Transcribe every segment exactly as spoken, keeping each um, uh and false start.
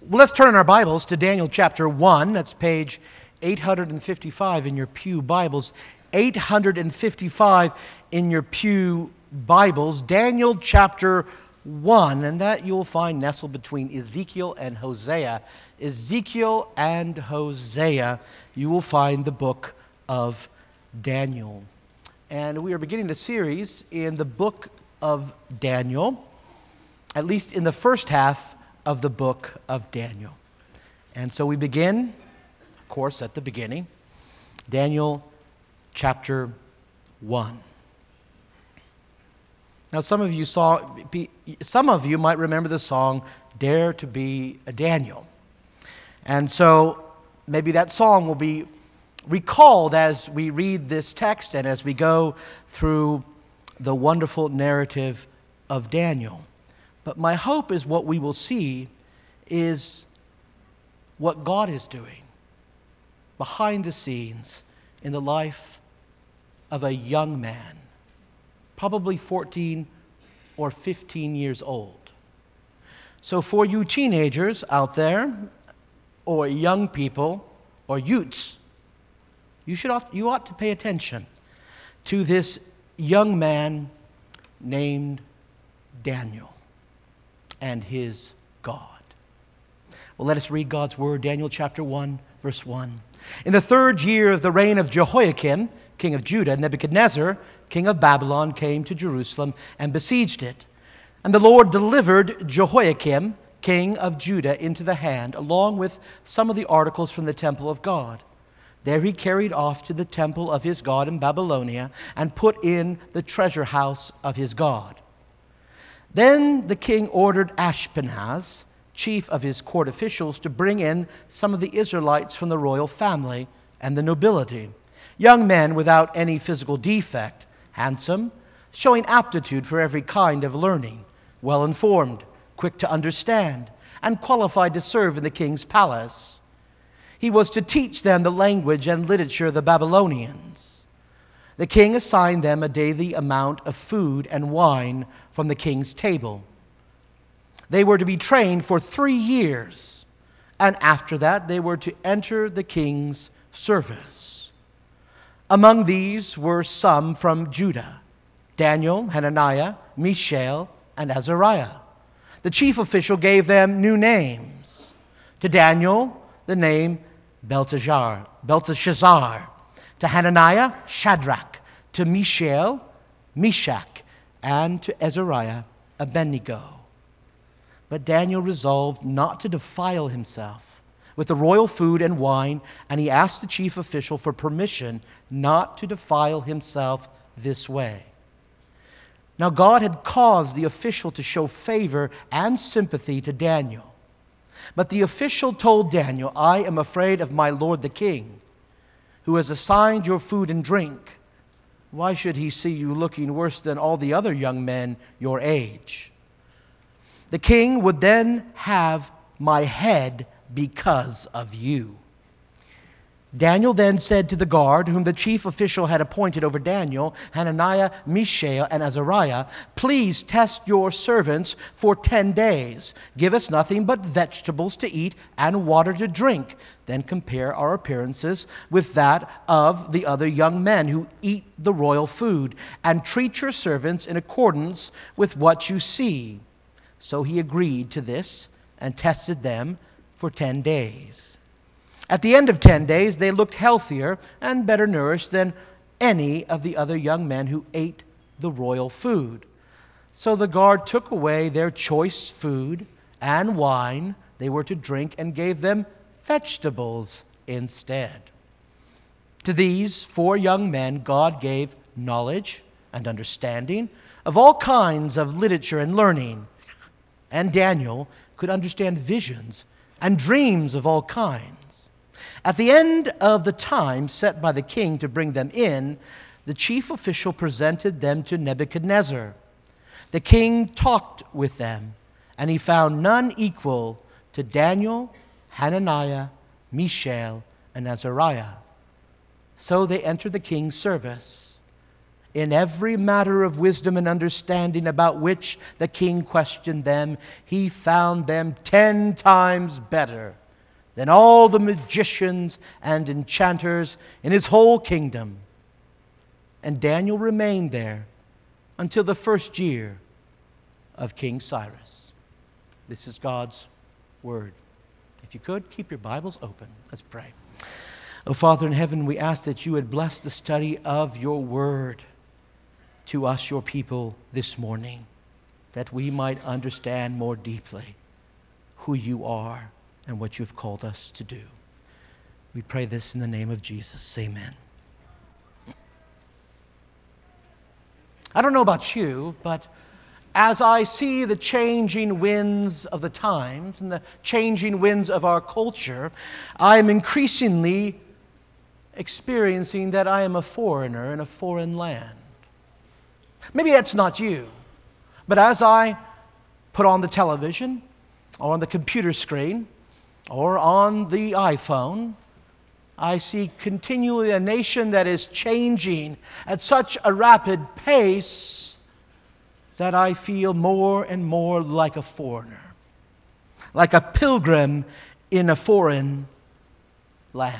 Well, let's turn our Bibles to Daniel chapter one. That's page eight hundred fifty-five in your pew Bibles. eight hundred fifty-five in your pew Bibles. Daniel chapter one, and that you'll find nestled between Ezekiel and Hosea. Ezekiel and Hosea, you will find the book of Daniel. And we are beginning a series in the book of Daniel, at least in the first half of the book of Daniel. And so we begin, of course, at the beginning, Daniel chapter one. Now, some of you saw, some of you might remember the song, Dare to Be a Daniel. And so maybe that song will be recalled as we read this text and as we go through the wonderful narrative of Daniel. But my hope is what we will see is what God is doing behind the scenes in the life of a young man, probably fourteen or fifteen years old. So for you teenagers out there, or young people, or youths, you should ought, you ought to pay attention to this young man named Daniel and his God. Well, let us read God's word, Daniel chapter one, verse one. In the third year of the reign of Jehoiakim, king of Judah, Nebuchadnezzar, king of Babylon, came to Jerusalem and besieged it. And the Lord delivered Jehoiakim, king of Judah, into the hand, along with some of the articles from the temple of God. There he carried off to the temple of his God in Babylonia and put in the treasure house of his God. Then the king ordered Ashpenaz, chief of his court officials, to bring in some of the Israelites from the royal family and the nobility, young men without any physical defect, handsome, showing aptitude for every kind of learning, well-informed, quick to understand, and qualified to serve in the king's palace. He was to teach them the language and literature of the Babylonians. The king assigned them a daily amount of food and wine from the king's table. They were to be trained for three years, and after that they were to enter the king's service. Among these were some from Judah: Daniel, Hananiah, Mishael, and Azariah. The chief official gave them new names. To Daniel, the name Belteshazzar, Belteshazzar. To Hananiah, Shadrach. To Mishael, Meshach. And to Azariah, Abednego. But Daniel resolved not to defile himself with the royal food and wine, and he asked the chief official for permission not to defile himself this way. Now God had caused the official to show favor and sympathy to Daniel. But the official told Daniel, "I am afraid of my lord the king, who has assigned your food and drink. Why should he see you looking worse than all the other young men your age? The king would then have my head because of you." Daniel then said to the guard, whom the chief official had appointed over Daniel, Hananiah, Mishael, and Azariah, "Please test your servants for ten days. Give us nothing but vegetables to eat and water to drink. Then compare our appearances with that of the other young men who eat the royal food, and treat your servants in accordance with what you see." So he agreed to this and tested them for ten days. At the end of ten days, they looked healthier and better nourished than any of the other young men who ate the royal food. So the guard took away their choice food and wine they were to drink and gave them vegetables instead. To these four young men, God gave knowledge and understanding of all kinds of literature and learning. And Daniel could understand visions and dreams of all kinds. At the end of the time set by the king to bring them in, the chief official presented them to Nebuchadnezzar. The king talked with them, and he found none equal to Daniel, Hananiah, Mishael, and Azariah. So they entered the king's service. In every matter of wisdom and understanding about which the king questioned them, he found them ten times better than all the magicians and enchanters in his whole kingdom. And Daniel remained there until the first year of King Cyrus. This is God's word. If you could, keep your Bibles open. Let's pray. Oh, Father in heaven, we ask that you would bless the study of your word to us, your people, this morning, that we might understand more deeply who you are and what you've called us to do. We pray this in the name of Jesus. Amen. I don't know about you, but as I see the changing winds of the times and the changing winds of our culture, I am increasingly experiencing that I am a foreigner in a foreign land. Maybe that's not you, but as I put on the television or on the computer screen or on the iPhone, I see continually a nation that is changing at such a rapid pace that I feel more and more like a foreigner, like a pilgrim in a foreign land.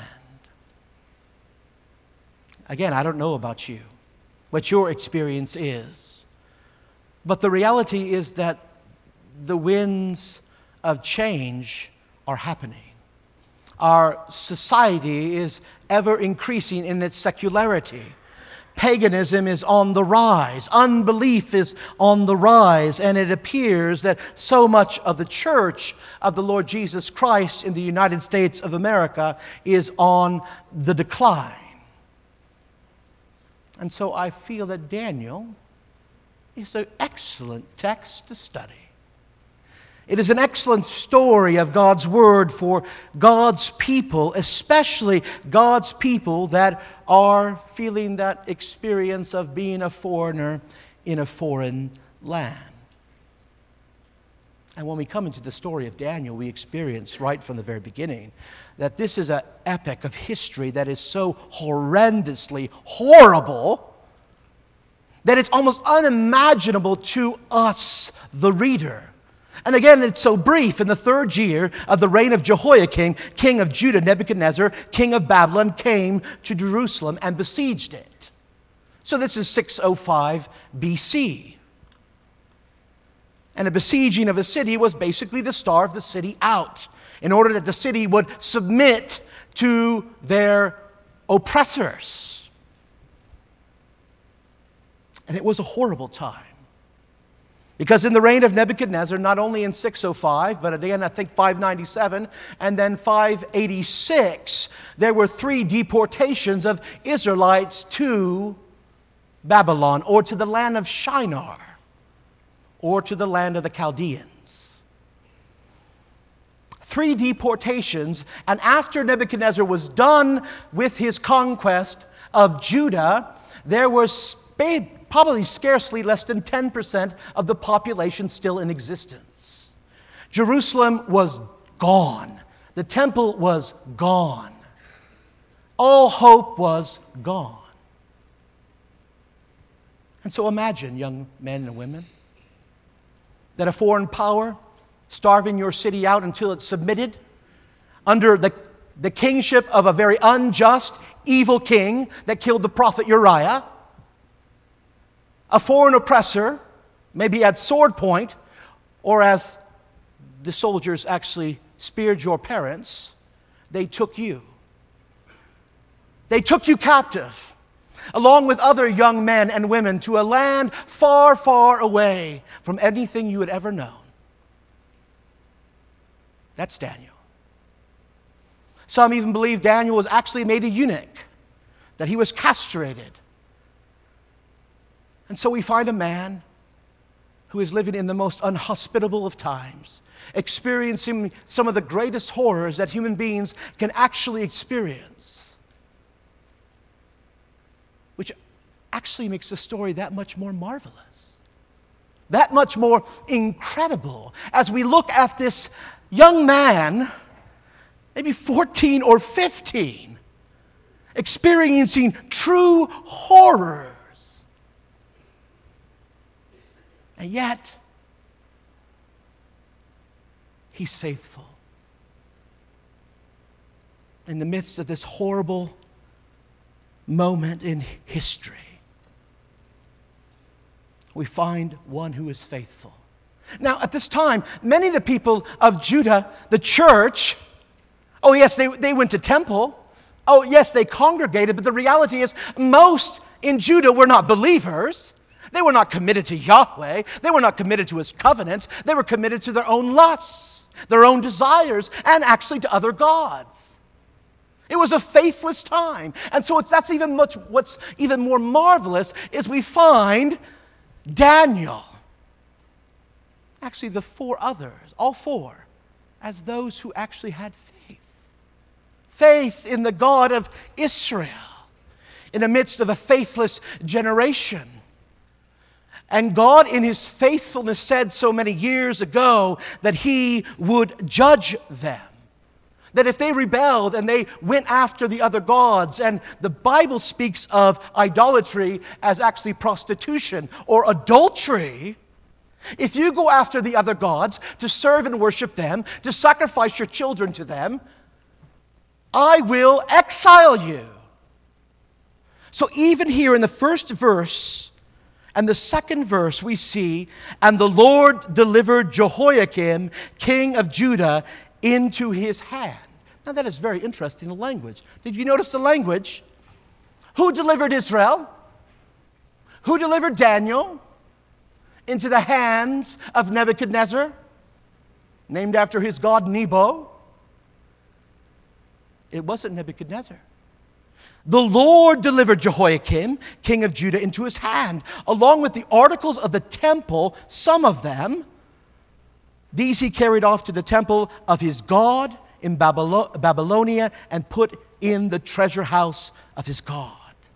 Again, I don't know about you, what your experience is, but the reality is that the winds of change are happening. Our society is ever increasing in its secularity. Paganism is on the rise. Unbelief is on the rise. And it appears that so much of the church of the Lord Jesus Christ in the United States of America is on the decline. And so I feel that Daniel is an excellent text to study. It is an excellent story of God's word for God's people, especially God's people that are feeling that experience of being a foreigner in a foreign land. And when we come into the story of Daniel, we experience right from the very beginning that this is an epic of history that is so horrendously horrible that it's almost unimaginable to us, the reader. And again, it's so brief. In the third year of the reign of Jehoiakim, king of Judah, Nebuchadnezzar, king of Babylon, came to Jerusalem and besieged it. So this is six oh five B C. And a besieging of a city was basically to starve the city out in order that the city would submit to their oppressors. And it was a horrible time. Because in the reign of Nebuchadnezzar, not only in six oh five, but again I think five ninety-seven, and then five eighty-six, there were three deportations of Israelites to Babylon, or to the land of Shinar, or to the land of the Chaldeans. Three deportations, and after Nebuchadnezzar was done with his conquest of Judah, there was probably scarcely less than ten percent of the population still in existence. Jerusalem was gone. The temple was gone. All hope was gone. And so imagine, young men and women, that a foreign power starving your city out until it submitted under the, the kingship of a very unjust, evil king that killed the prophet Uriah. A foreign oppressor, maybe at sword point, or as the soldiers actually speared your parents, they took you. They took you captive, along with other young men and women, to a land far, far away from anything you had ever known. That's Daniel. Some even believe Daniel was actually made a eunuch, that he was castrated. And so we find a man who is living in the most unhospitable of times, experiencing some of the greatest horrors that human beings can actually experience, which actually makes the story that much more marvelous, that much more incredible, as we look at this young man, maybe fourteen or fifteen, experiencing true horrors And yet, He's faithful. In the midst of this horrible moment in history, we find one who is faithful. Now, at this time, many of the people of Judah, the church, oh yes, they, they went to temple. Oh yes, they congregated, but the reality is most in Judah were not believers. They were not committed to Yahweh. They were not committed to His covenants. They were committed to their own lusts, their own desires, and actually to other gods. It was a faithless time. And so it's, that's even much, what's even more marvelous is we find Daniel, actually the four others, all four, as those who actually had faith. Faith in the God of Israel in the midst of a faithless generation. And God in His faithfulness said so many years ago that He would judge them. That if they rebelled and they went after the other gods, and the Bible speaks of idolatry as actually prostitution or adultery, if you go after the other gods to serve and worship them, to sacrifice your children to them, I will exile you. So even here in the first verse and the second verse we see, and the Lord delivered Jehoiakim, king of Judah, into his hand. Now that is very interesting, the language. Did you notice the language? Who delivered Israel? Who delivered Daniel into the hands of Nebuchadnezzar, named after his god Nebo? It wasn't Nebuchadnezzar. The Lord delivered Jehoiakim, king of Judah, into his hand, along with the articles of the temple, some of them. These he carried off to the temple of his God in Babylonia and put in the treasure house of his God.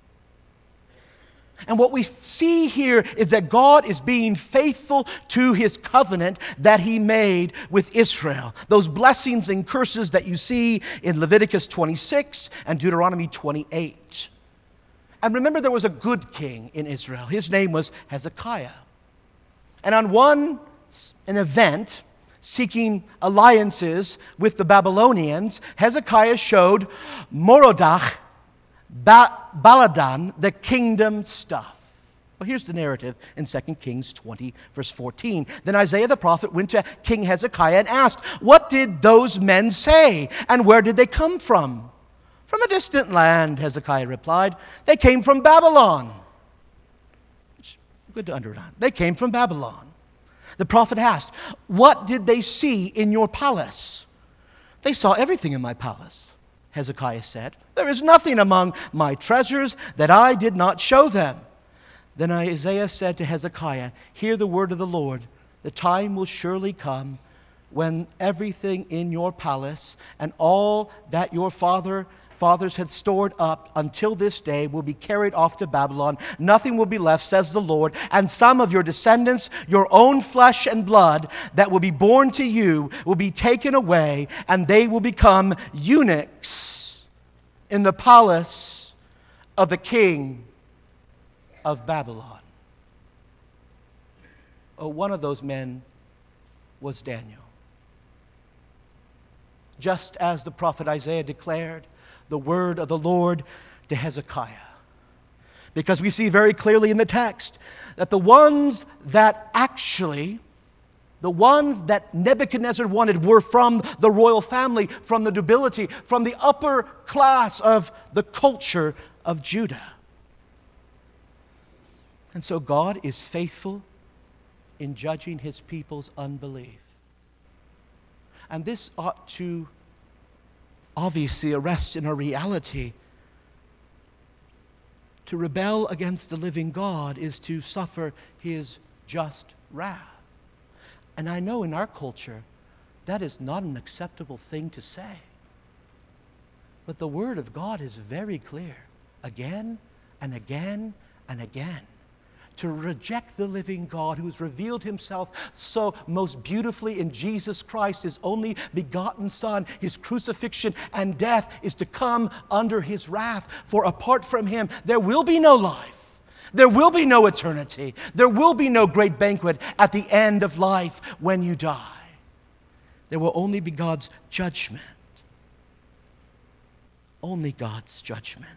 And what we see here is that God is being faithful to His covenant that He made with Israel. Those blessings and curses that you see in Leviticus twenty-six and Deuteronomy twenty-eight. And remember, there was a good king in Israel. His name was Hezekiah. And on one an event seeking alliances with the Babylonians, Hezekiah showed Merodach Ba- Baladan the kingdom stuff. Well, here's the narrative in Second Kings twenty, verse fourteen. Then Isaiah the prophet went to King Hezekiah and asked, "What did those men say, and where did they come from?" "From a distant land," Hezekiah replied. "They came from Babylon." It's good to underline. They came from Babylon. The prophet asked, "What did they see in your palace?" "They saw everything in my palace," Hezekiah said. "There is nothing among my treasures that I did not show them." Then Isaiah said to Hezekiah, "Hear the word of the Lord. The time will surely come when everything in your palace and all that your father fathers had stored up until this day will be carried off to Babylon. Nothing will be left, says the Lord, and some of your descendants, your own flesh and blood, that will be born to you, will be taken away, and they will become eunuchs in the palace of the king of Babylon." Oh, one of those men was Daniel. Just as the prophet Isaiah declared the word of the Lord to Hezekiah. Because we see very clearly in the text that the ones that actually, the ones that Nebuchadnezzar wanted were from the royal family, from the nobility, from the upper class of the culture of Judah. And so God is faithful in judging His people's unbelief. And this ought to obviously arrest in our reality. To rebel against the living God is to suffer His just wrath. And I know in our culture that is not an acceptable thing to say. But the Word of God is very clear, again and again and again. To reject the living God who has revealed Himself so most beautifully in Jesus Christ, His only begotten Son. His crucifixion and death is to come under His wrath. For apart from Him, there will be no life. There will be no eternity. There will be no great banquet at the end of life when you die. There will only be God's judgment. Only God's judgment.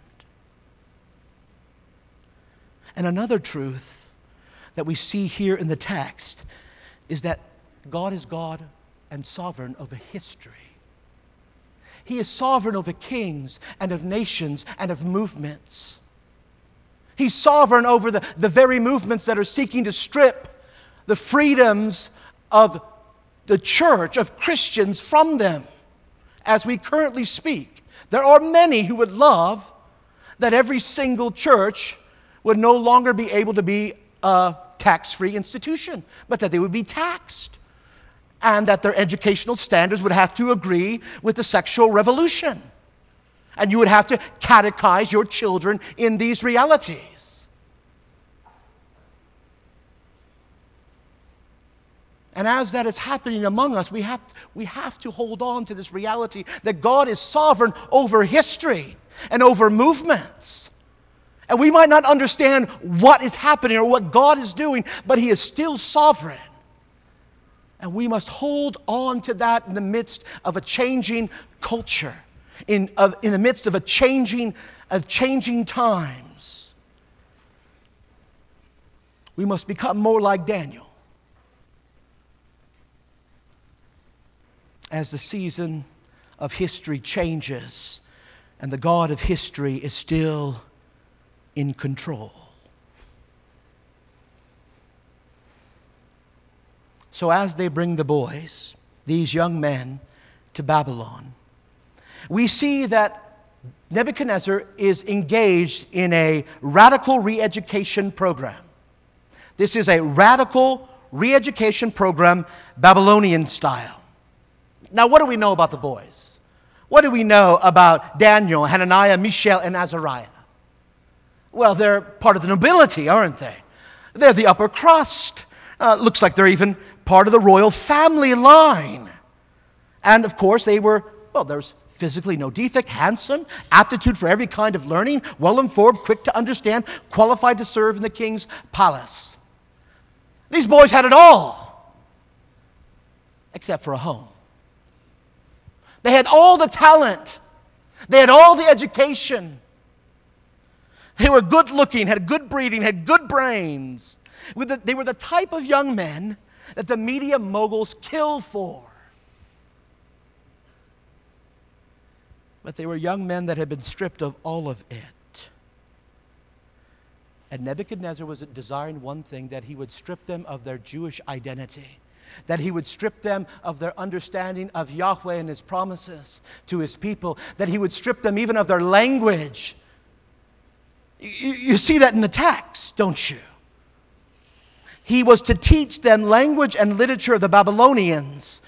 And another truth that we see here in the text is that God is God and sovereign over history. He is sovereign over kings and of nations and of movements. He's sovereign over the, the very movements that are seeking to strip the freedoms of the church, of Christians, from them as we currently speak. There are many who would love that every single church would no longer be able to be a tax-free institution, but that they would be taxed, and that their educational standards would have to agree with the sexual revolution. And you would have to catechize your children in these realities. And as that is happening among us, we have, we have to hold on to this reality that God is sovereign over history and over movements. And we might not understand what is happening or what God is doing, but He is still sovereign. And we must hold on to that in the midst of a changing culture, in, of, in the midst of a changing, of changing times. We must become more like Daniel. As the season of history changes and the God of history is still in control. So as they bring the boys, these young men, to Babylon, we see that Nebuchadnezzar is engaged in a radical re-education program. This is a radical re-education program, Babylonian style. Now, what do we know about the boys? What do we know about Daniel, Hananiah, Mishael, and Azariah? Well, they're part of the nobility, aren't they? They're the upper crust. Uh, looks like they're even part of the royal family line. And of course, they were, well, there's physically no defect, handsome, aptitude for every kind of learning, well-informed, quick to understand, qualified to serve in the king's palace. These boys had it all, except for a home. They had all the talent. They had all the education. They were good looking, had good breeding, had good brains. They were the type of young men that the media moguls kill for. But they were young men that had been stripped of all of it. And Nebuchadnezzar was desiring one thing, that he would strip them of their Jewish identity, that he would strip them of their understanding of Yahweh and His promises to His people, that he would strip them even of their language. You, you see that in the text, don't you? He was to teach them language and literature of the Babylonians.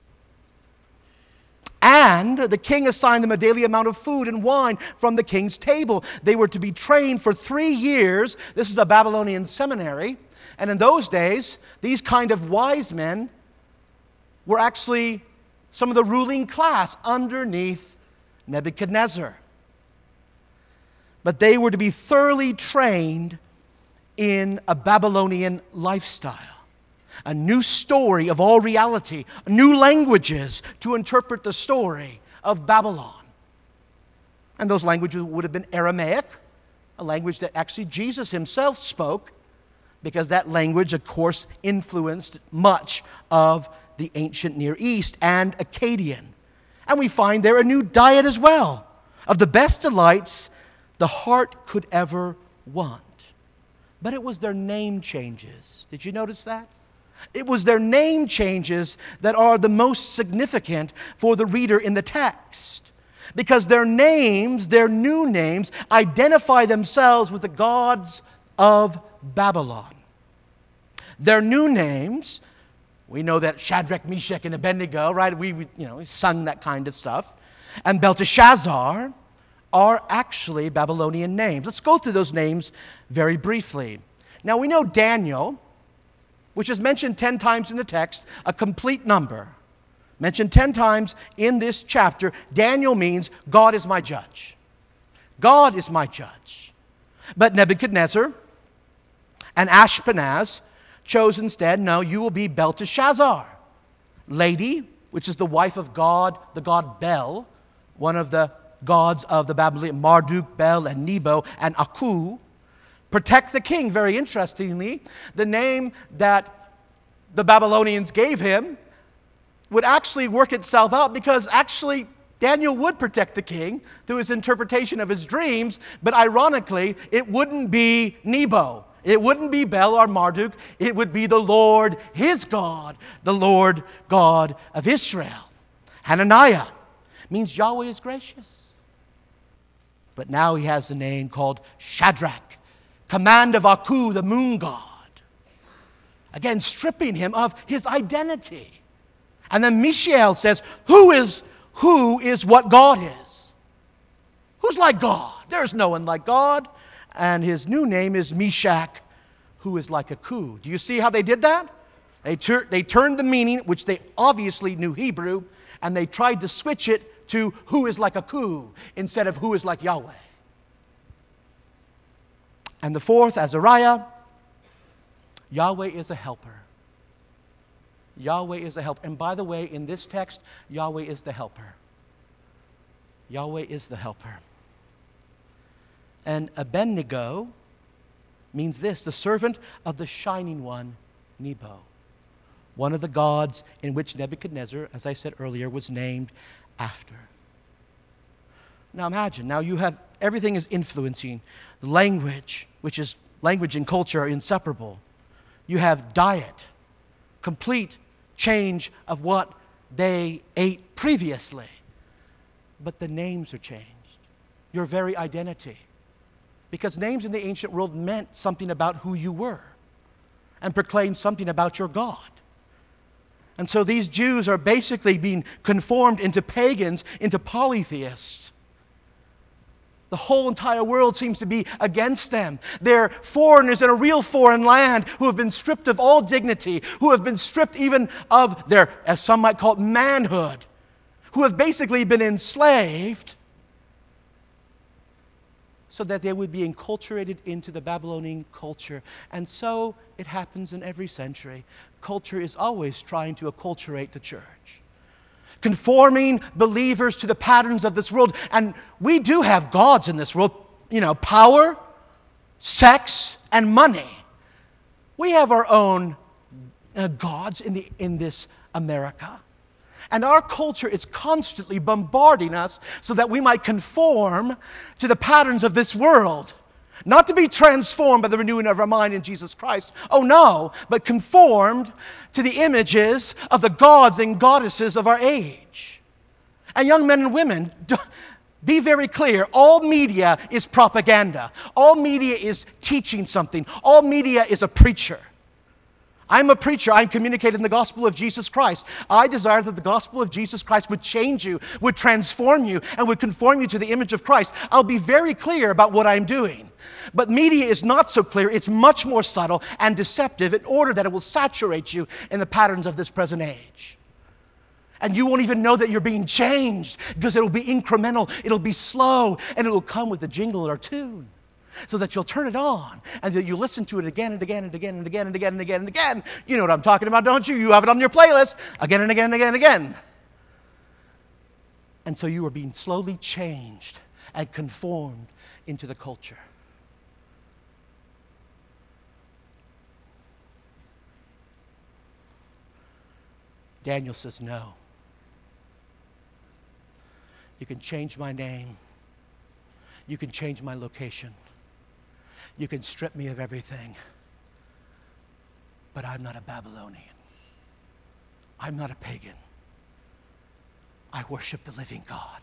And the king assigned them a daily amount of food and wine from the king's table. They were to be trained for three years. This is a Babylonian seminary. And in those days, these kind of wise men were actually some of the ruling class underneath Nebuchadnezzar. But they were to be thoroughly trained in a Babylonian lifestyle, a new story of all reality, new languages to interpret the story of Babylon. And those languages would have been Aramaic, a language that actually Jesus Himself spoke, because that language, of course, influenced much of the ancient Near East, and Akkadian. And we find there a new diet as well, of the best delights the heart could ever want. But it was their name changes. Did you notice that? It was their name changes that are the most significant for the reader in the text. Because their names, their new names, identify themselves with the gods of Babylon. Their new names, we know that Shadrach, Meshach, and Abednego, right? We, we you know, we sung that kind of stuff. And Belteshazzar are actually Babylonian names. Let's go through those names very briefly. Now we know Daniel, which is mentioned ten times in the text, a complete number. Mentioned ten times in this chapter. Daniel means God is my judge. God is my judge. But Nebuchadnezzar, And Ashpenaz chose instead, no, you will be Belteshazzar. Lady, which is the wife of God, the god Bel, one of the gods of the Babylonian, Marduk, Bel, and Nebo, and Aku. Protect the king, very interestingly. The name that the Babylonians gave him would actually work itself out, because actually Daniel would protect the king through his interpretation of his dreams, but ironically, it wouldn't be Nebo. It wouldn't be Bel or Marduk. It would be the Lord, his God, the Lord God of Israel. Hananiah means Yahweh is gracious. But now he has the name called Shadrach, command of Aku, the moon god. Again, stripping him of his identity. And then Mishael says, who is, who is what God is? Who's like God? There's no one like God. And his new name is Meshach, who is like Aku. Do you see how they did that? They, tur- they turned the meaning, which they obviously knew Hebrew, and they tried to switch it to who is like Aku instead of who is like Yahweh. And the fourth, Azariah, Yahweh is a helper. Yahweh is a helper. And by the way, in this text, Yahweh is the helper. Yahweh is the helper. And Abednego means this, the servant of the shining one, Nebo, one of the gods in which Nebuchadnezzar, as I said earlier, was named after. Now imagine, now you have, everything is influencing. The language, which is language and culture are inseparable. You have diet, complete change of what they ate previously. But the names are changed. Your very identity. Because names in the ancient world meant something about who you were and proclaimed something about your God. And so these Jews are basically being conformed into pagans, into polytheists. The whole entire world seems to be against them. They're foreigners in a real foreign land who have been stripped of all dignity, who have been stripped even of their, as some might call it, manhood, who have basically been enslaved so that they would be enculturated into the Babylonian culture. And so it happens in every century. Culture is always trying to acculturate the church, conforming believers to the patterns of this world. And we do have gods in this world, you know, power, sex, and money. We have our own uh, gods in, the, in this America. And our culture is constantly bombarding us so that we might conform to the patterns of this world. Not to be transformed by the renewing of our mind in Jesus Christ. Oh no, but conformed to the images of the gods and goddesses of our age. And young men and women, be very clear. All media is propaganda. All media is teaching something. All media is a preacher. I'm a preacher. I'm communicating the gospel of Jesus Christ. I desire that the gospel of Jesus Christ would change you, would transform you, and would conform you to the image of Christ. I'll be very clear about what I'm doing. But media is not so clear. It's much more subtle and deceptive in order that it will saturate you in the patterns of this present age. And you won't even know that you're being changed because it'll be incremental, it'll be slow, and it'll come with a jingle or tune. So that you'll turn it on and that you listen to it again and again and again and again and again and again and again. You know what I'm talking about, don't you? You have it on your playlist again and again and again and again. And so you are being slowly changed and conformed into the culture. Daniel says, no. You can change my name. You can change my location. You can strip me of everything, but I'm not a Babylonian. I'm not a pagan. I worship the living God.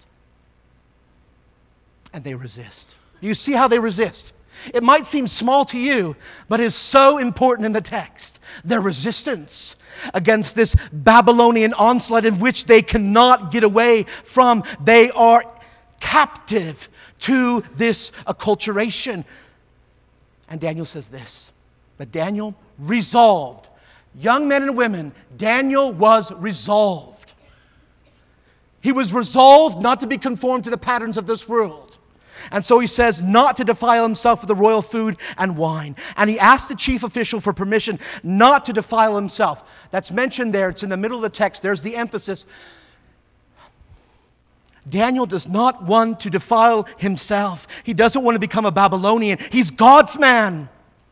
And they resist. Do you see how they resist? It might seem small to you, but is so important in the text. Their resistance against this Babylonian onslaught in which they cannot get away from. They are captive to this acculturation. And Daniel says this, but Daniel resolved. Young men and women, Daniel was resolved. He was resolved not to be conformed to the patterns of this world. And so he says not to defile himself with the royal food and wine. And he asked the chief official for permission not to defile himself. That's mentioned there. It's in the middle of the text. There's the emphasis. Daniel does not want to defile himself. He doesn't want to become a Babylonian. He's God's man.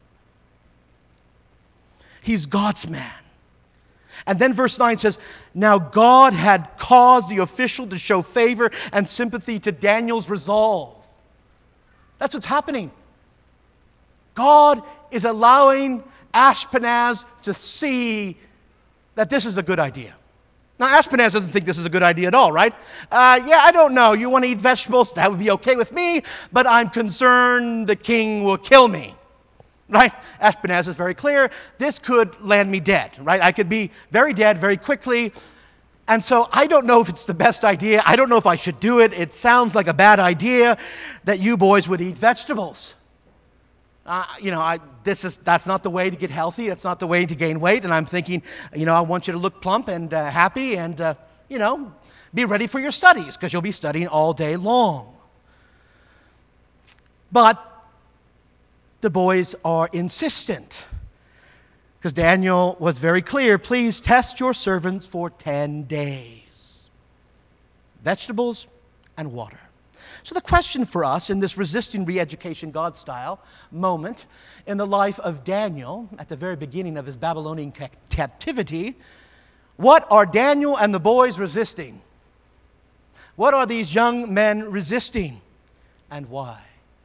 He's God's man. And then verse nine says, now God had caused the official to show favor and sympathy to Daniel's resolve. That's what's happening. God is allowing Ashpenaz to see that this is a good idea. Now, Ashpenaz doesn't think this is a good idea at all, right? Uh, yeah, I don't know. You want to eat vegetables? That would be okay with me, but I'm concerned the king will kill me. Right? Ashpenaz is very clear. This could land me dead, right? I could be very dead very quickly. And so I don't know if it's the best idea. I don't know if I should do it. It sounds like a bad idea that you boys would eat vegetables. Uh, you know, I, this is that's not the way to get healthy. That's not the way to gain weight. And I'm thinking, you know, I want you to look plump and uh, happy and, uh, you know, be ready for your studies because you'll be studying all day long. But the boys are insistent because Daniel was very clear. Please test your servants for ten days. Vegetables and water. So the question for us in this resisting re-education God style moment in the life of Daniel at the very beginning of his Babylonian ca- captivity, what are Daniel and the boys resisting? What are these young men resisting and why?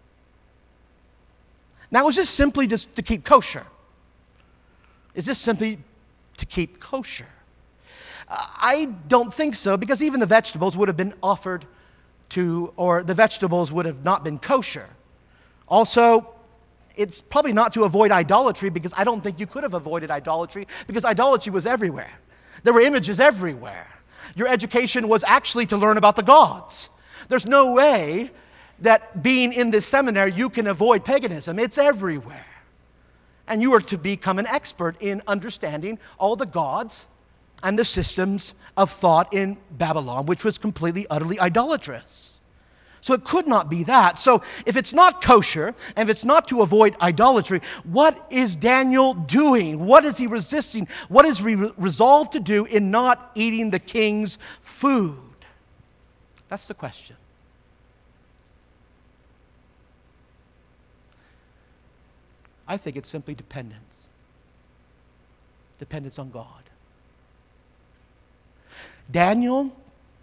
Now, is this simply just to keep kosher? Is this simply to keep kosher? Uh, I don't think so, because even the vegetables would have been offered to, or the vegetables would have not been kosher. Also, it's probably not to avoid idolatry, because I don't think you could have avoided idolatry, because idolatry was everywhere. There were images everywhere. Your education was actually to learn about the gods. There's no way that being in this seminary, you can avoid paganism. It's everywhere. And you are to become an expert in understanding all the gods and the systems of thought in Babylon, which was completely, utterly idolatrous. So it could not be that. So if it's not kosher, and if it's not to avoid idolatry, what is Daniel doing? What is he resisting? What is he resolved to do in not eating the king's food? That's the question. I think it's simply dependence. Dependence on God. Daniel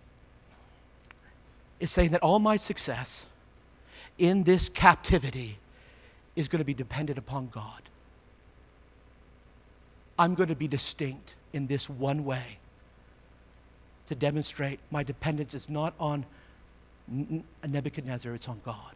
is saying that all my success in this captivity is going to be dependent upon God. I'm going to be distinct in this one way to demonstrate my dependence is not on Nebuchadnezzar, it's on God.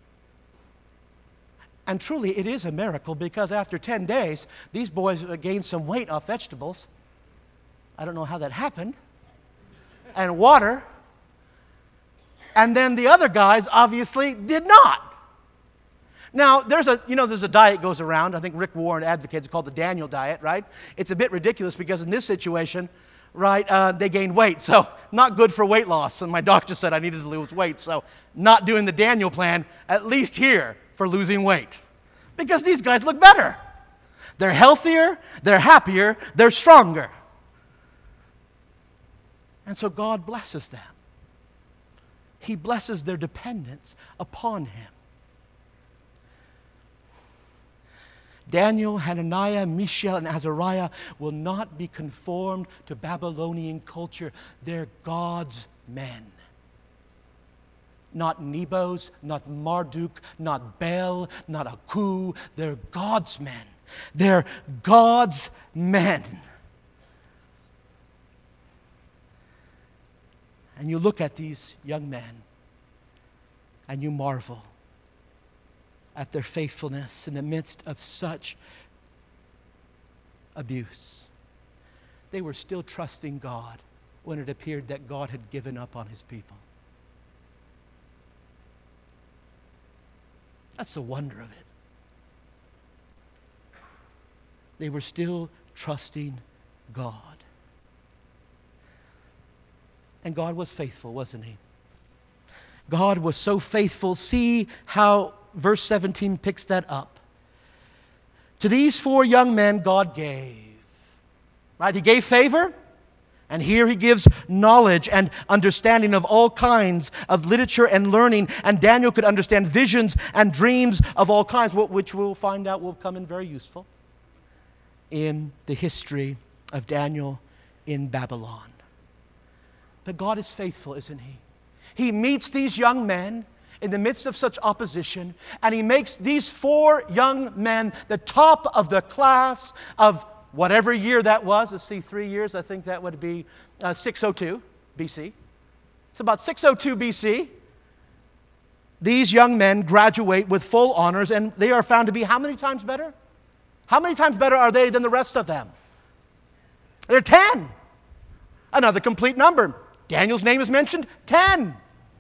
And truly, it is a miracle, because after ten days, these boys gained some weight off vegetables. I don't know how that happened. And water. And then the other guys obviously did not. Now, there's a, you know, there's a diet goes around. I think Rick Warren advocates, it's called the Daniel diet, right? It's a bit ridiculous because in this situation, right, uh, they gained weight. So not good for weight loss. And my doctor said I needed to lose weight. So not doing the Daniel plan, at least here, for losing weight. Because these guys look better. They're healthier, they're happier, they're stronger. And so God blesses them. He blesses their dependence upon Him. Daniel, Hananiah, Mishael, and Azariah will not be conformed to Babylonian culture. They're God's men. Not Nebos, not Marduk, not Bel, not Aku. They're God's men. They're God's men. And you look at these young men and you marvel at their faithfulness in the midst of such abuse. They were still trusting God when it appeared that God had given up on His people. That's the wonder of it. They were still trusting God. And God was faithful, wasn't He? God was so faithful. See how verse seventeen picks that up. To these four young men God gave. Right? He gave favor. And here he gives knowledge and understanding of all kinds of literature and learning. And Daniel could understand visions and dreams of all kinds, which we'll find out will come in very useful in the history of Daniel in Babylon. But God is faithful, isn't he? He meets these young men in the midst of such opposition, and he makes these four young men the top of the class of whatever year that was. Let's see, three years, I think that would be uh, six oh two B C. It's about six oh two B C. These young men graduate with full honors, and they are found to be how many times better? How many times better are they than the rest of them? They're ten. Another complete number. Daniel's name is mentioned, ten.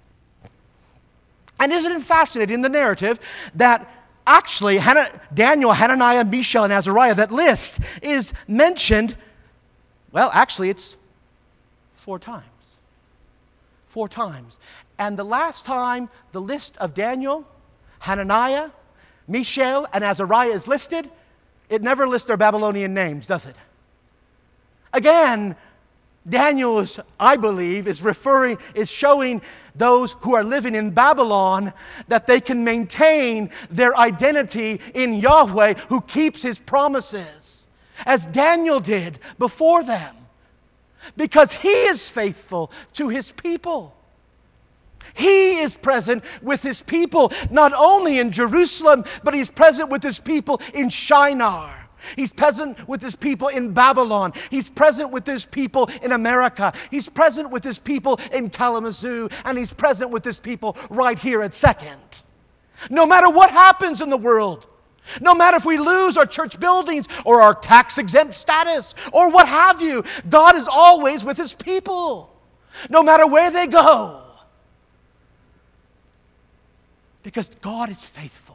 And isn't it fascinating in the narrative that actually, Daniel, Hananiah, Mishael, and Azariah, that list is mentioned, well, actually, it's four times. Four times. And the last time the list of Daniel, Hananiah, Mishael, and Azariah is listed, it never lists their Babylonian names, does it? Again, Daniel is, I believe, is referring, is showing those who are living in Babylon that they can maintain their identity in Yahweh, who keeps his promises, as Daniel did before them, because he is faithful to his people. He is present with his people, not only in Jerusalem, but he's present with his people in Shinar. He's present with his people in Babylon. He's present with his people in America. He's present with his people in Kalamazoo. And he's present with his people right here at Second. No matter what happens in the world, no matter if we lose our church buildings or our tax-exempt status or what have you, God is always with his people, no matter where they go. Because God is faithful.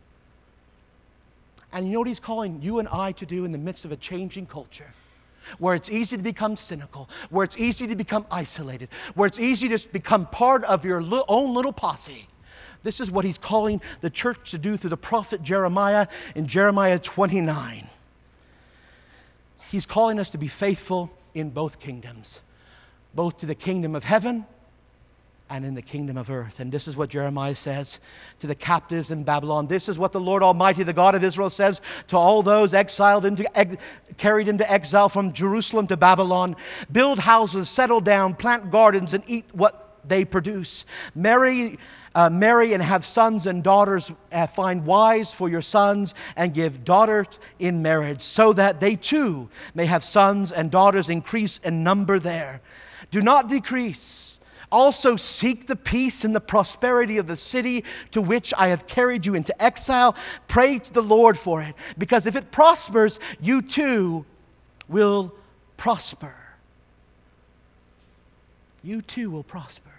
And you know what he's calling you and I to do in the midst of a changing culture, where it's easy to become cynical, where it's easy to become isolated, where it's easy to become part of your own little posse. This is what he's calling the church to do through the prophet Jeremiah in Jeremiah twenty-nine. He's calling us to be faithful in both kingdoms, both to the kingdom of heaven and in the kingdom of earth. And this is what Jeremiah says to the captives in Babylon. This is what the Lord Almighty, the God of Israel, says to all those exiled into, ex, carried into exile from Jerusalem to Babylon. Build houses, settle down, plant gardens, and eat what they produce. Marry, uh, marry and have sons and daughters. Uh, find wives for your sons and give daughters in marriage, so that they too may have sons and daughters. Increase in number there. Do not decrease. Also seek the peace and the prosperity of the city to which I have carried you into exile. Pray to the Lord for it, because if it prospers, you too will prosper. You too will prosper.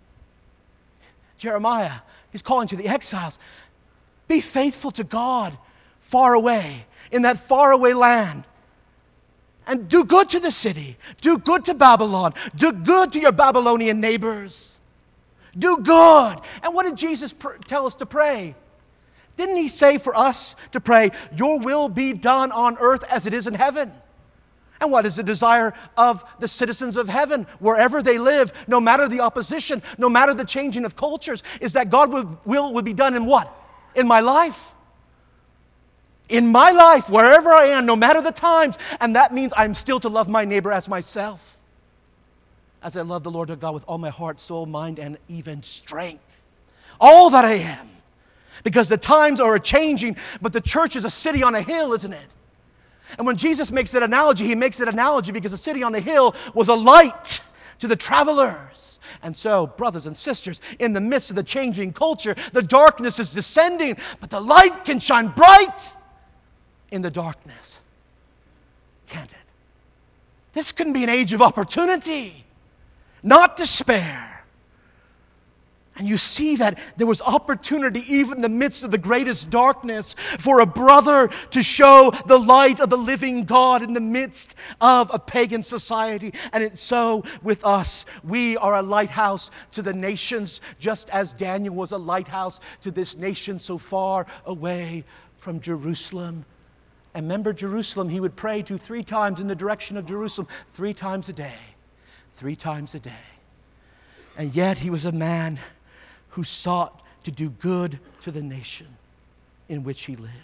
Jeremiah is calling to the exiles, be faithful to God far away, in that faraway land. And do good to the city. Do good to Babylon. Do good to your Babylonian neighbors. Do good. And what did Jesus pr- tell us to pray? Didn't he say for us to pray, your will be done on earth as it is in heaven? And what is the desire of the citizens of heaven, wherever they live, no matter the opposition, no matter the changing of cultures, is that God's will, will would be done in what? In my life. In my life, wherever I am, no matter the times. And that means I'm still to love my neighbor as myself, as I love the Lord God with all my heart, soul, mind, and even strength. All that I am. Because the times are changing, but the church is a city on a hill, isn't it? And when Jesus makes that analogy, he makes that analogy because the city on the hill was a light to the travelers. And so, brothers and sisters, in the midst of the changing culture, the darkness is descending, but the light can shine bright in the darkness, can't it? This can be an age of opportunity, not despair. And you see that there was opportunity even in the midst of the greatest darkness for a brother to show the light of the living God in the midst of a pagan society. And it's so with us. We are a lighthouse to the nations, just as Daniel was a lighthouse to this nation so far away from Jerusalem. And remember Jerusalem, he would pray to three times in the direction of Jerusalem, three times a day, three times a day. And yet he was a man who sought to do good to the nation in which he lived.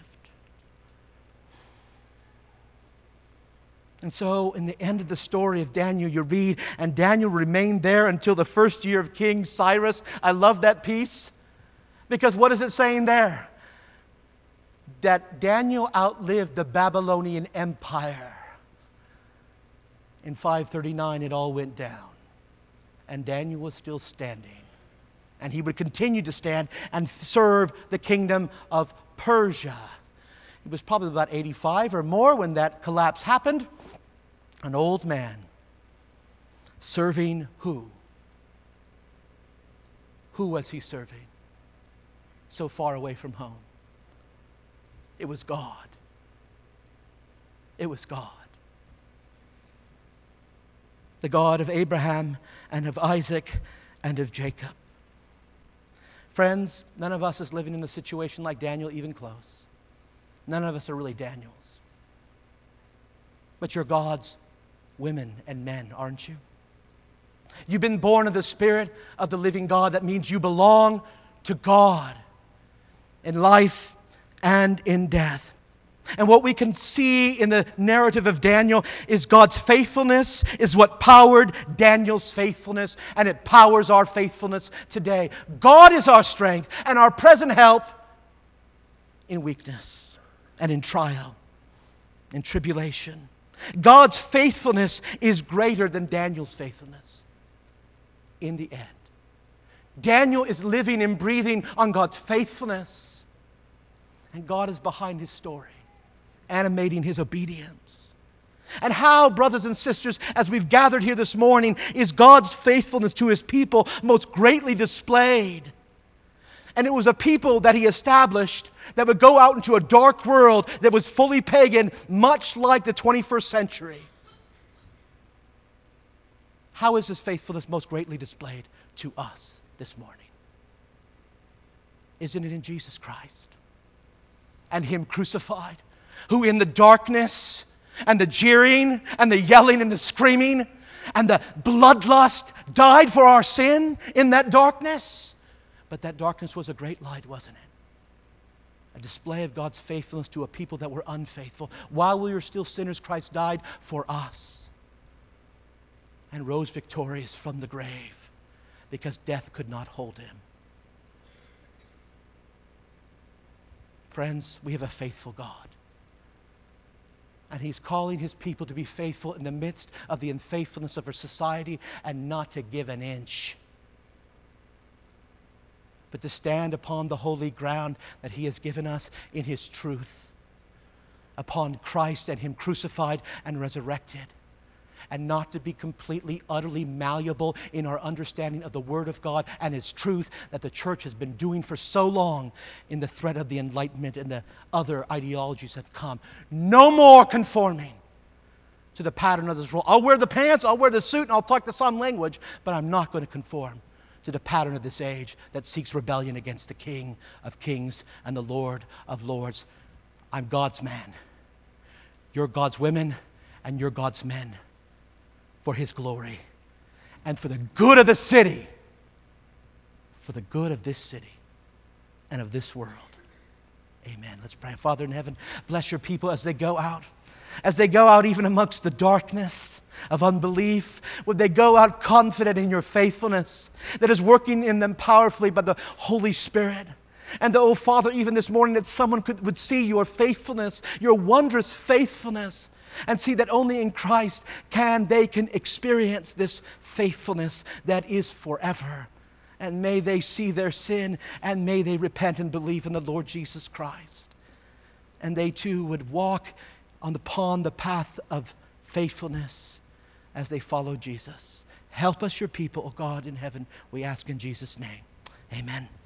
And so in the end of the story of Daniel, you read, and Daniel remained there until the first year of King Cyrus. I love that piece, because what is it saying there? That Daniel outlived the Babylonian Empire. In five thirty-nine, it all went down, and Daniel was still standing. And he would continue to stand and serve the kingdom of Persia. He was probably about eighty-five or more when that collapse happened. An old man serving who? Who was he serving? So far away from home. It was God. It was God. The God of Abraham and of Isaac and of Jacob. Friends, none of us is living in a situation like Daniel, even close. None of us are really Daniels. But you're God's women and men, aren't you? You've been born of the Spirit of the living God. That means you belong to God in life and in death. And what we can see in the narrative of Daniel is God's faithfulness is what powered Daniel's faithfulness, and it powers our faithfulness today. God is our strength and our present help in weakness and in trial, in tribulation. God's faithfulness is greater than Daniel's faithfulness in the end. Daniel is living and breathing on God's faithfulness, and God is behind his story, animating his obedience. And how, brothers and sisters, as we've gathered here this morning, is God's faithfulness to his people most greatly displayed. And it was a people that he established that would go out into a dark world that was fully pagan, much like the twenty-first century. How is his faithfulness most greatly displayed to us this morning? Isn't it in Jesus Christ and him crucified, who in the darkness and the jeering and the yelling and the screaming and the bloodlust died for our sin in that darkness? But that darkness was a great light, wasn't it? A display of God's faithfulness to a people that were unfaithful. While we were still sinners, Christ died for us and rose victorious from the grave because death could not hold him. Friends, we have a faithful God. And he's calling his people to be faithful in the midst of the unfaithfulness of our society and not to give an inch, but to stand upon the holy ground that he has given us in his truth, upon Christ and him crucified and resurrected, and not to be completely, utterly malleable in our understanding of the Word of God and His truth that the church has been doing for so long in the threat of the Enlightenment and the other ideologies have come. No more conforming to the pattern of this world. I'll wear the pants, I'll wear the suit, and I'll talk to some language, but I'm not going to conform to the pattern of this age that seeks rebellion against the King of Kings and the Lord of Lords. I'm God's man. You're God's women, and you're God's men for His glory and for the good of the city, for the good of this city and of this world. Amen. Let's pray. Father in heaven, bless your people as they go out. As they go out even amongst the darkness of unbelief, would they go out confident in your faithfulness that is working in them powerfully by the Holy Spirit. And that, oh Father, even this morning that someone could, would see your faithfulness, your wondrous faithfulness, and see that only in Christ can they can experience this faithfulness that is forever. And may they see their sin, and may they repent and believe in the Lord Jesus Christ. And they too would walk on the, upon the path of faithfulness as they follow Jesus. Help us, your people, O God in heaven, we ask in Jesus' name. Amen.